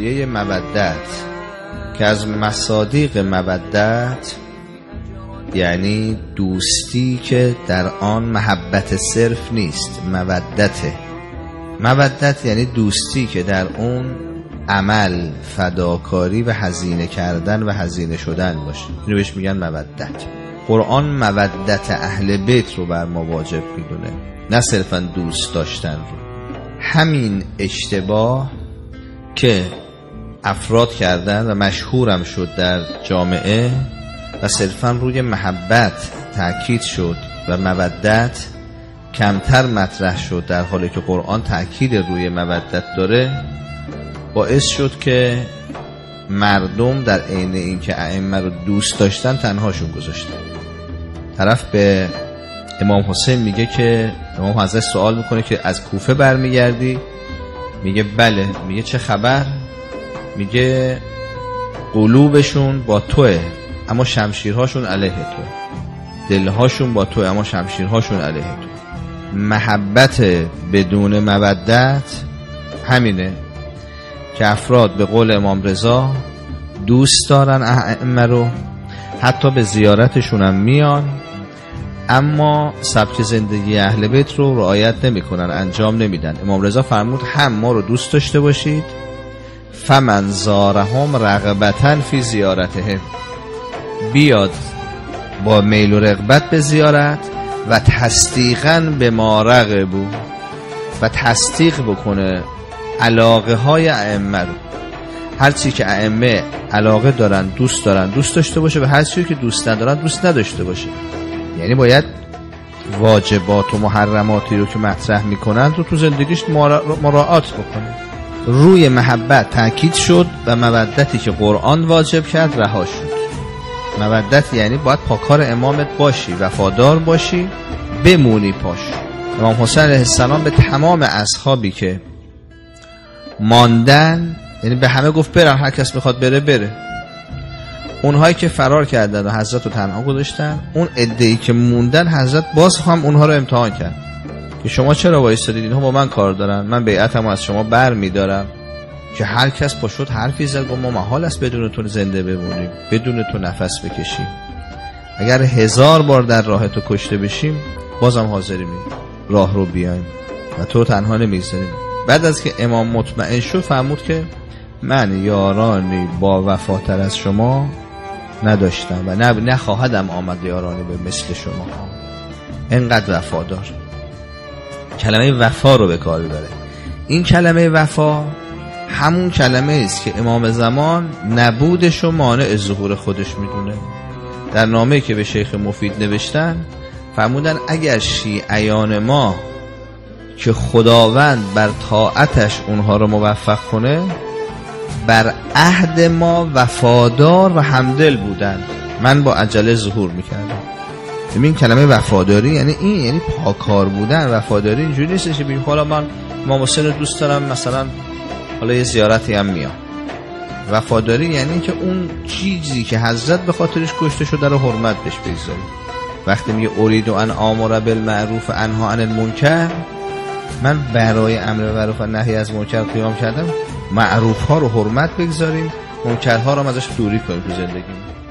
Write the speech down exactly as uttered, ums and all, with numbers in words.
پایه مودت که از مصادیق مودت یعنی دوستی که در آن محبت صرف نیست، مودته. مودت یعنی دوستی که در اون عمل، فداکاری و هزینه کردن و هزینه شدن باشه. اینو بهش میگن مودت. قرآن مودت اهل بیت رو بر ما واجب میدونه، نه صرفا دوست داشتن رو. همین اشتباه که افراد کردن و مشهورم شد در جامعه و صرفا روی محبت تأکید شد و مودت کمتر مطرح شد، در حالی که قرآن تأکید روی مودت داره، باعث شد که مردم در عین این که ائمه رو دوست داشتن تنهاشون گذاشتن. طرف به امام حسین میگه که امام حضرت سوال میکنه که از کوفه برمیگردی؟ میگه بله. میگه چه خبر؟ میگه قلوبشون با توه اما شمشیرهاشون علیه توه، دلهاشون با توه اما شمشیرهاشون علیه توه. محبت بدون مودت همینه که افراد به قول امام رضا دوست دارن ائمه رو، حتی به زیارتشون هم میان، اما سبک زندگی اهل بیت رو رعایت نمی کنن، انجام نمیدن. امام رضا فرمود هم ما رو دوست داشته باشید، فمن زارهم رغبتن فی زیارتهم، بیاد با میل و رغبت به زیارت و تصدیقاً به ما رغبو، و تصدیق بکنه علاقه های ائمه رو. هر چی که ائمه علاقه دارن دوست دارن دوست داشته باشه، و هر چی که دوست ندارن دوست نداشته باشه. یعنی باید واجبات و محرماتی رو که مطرح میکنن رو تو زندگیش مراعات بکنه. روی محبت تاکید شد و مودتی که قرآن واجب کرد رها شد. مودت یعنی باید پاکار امامت باشی، وفادار باشی، بمونی پاش. امام حسین علیه السلام به تمام اصحابی که ماندن، یعنی به همه گفت برن، هر کس میخواد بره بره. اونهایی که فرار کردن و حضرت رو تنها گذاشتن، اون عده‌ای که موندن حضرت باز هم اونها رو امتحان کرد که شما چرا وایسادید؟ اینها با من کار دارن، من بیعتمو از شما بر میدارم. که هر کس پاشد حرفی زد، گفت ما محال است بدون تو زنده بمونیم، بدون تو نفس بکشیم. اگر هزار بار در راه تو کشته بشیم بازم حاضریم راه رو بیایم و تو تنها نمیگذاریم. بعد از که امام مطمئن شد فرمود که من یارانی با وفاتر از شما نداشتم و نه نخواهدم آمد یارانی به مثل شما. اینقدر وفادار. کلمه وفا رو به کار ببره. این کلمه وفا همون کلمه است که امام زمان نبودش و مانع ظهور خودش میدونه. در نامه‌ای که به شیخ مفید نوشتن فرمودن اگر شیعیان ما که خداوند بر طاعتش اونها رو موفق کنه، بر عهد ما وفادار و همدل بودن، من با عجله ظهور میکردم. این کلمه وفاداری یعنی این، یعنی پاکار بودن. وفاداری اینجوری نیستش که بگیم حالا من امام حسین رو دوست دارم، مثلا حالا یه زیارتی هم میام. وفاداری یعنی که اون چیزی که حضرت به خاطرش کشته شده رو حرمت بهش بگذاری. وقتی میگه ارید ان آمر بالمعروف و انها عن المنکر، من برای امر معروف و نهی از منکر قیام کردم، معروف ها رو حرمت بگذاریم، منکرها رو ازش دوری کنیم تو زندگی.